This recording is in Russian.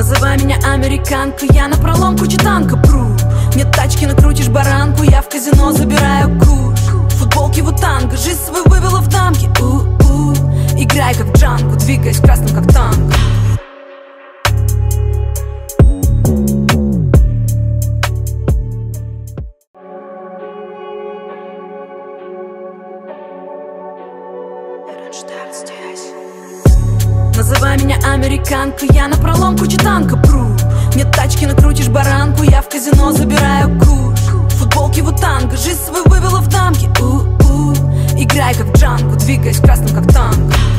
Называй меня американкой, я напролом круче танка пру. Нет тачки, накрутишь баранку, я в казино забираю куш. Футболки в танго, жизнь свою вывела в дамки. Играй как в джангу, двигаясь красным как танго. Называй меня американкой, я напролом круче танка пру. Нет тачки, накрутишь баранку, я в казино забираю куш. Футболки в танго, жизнь свою вывела в дамки. Играй как в джангу, двигаясь красным как танго.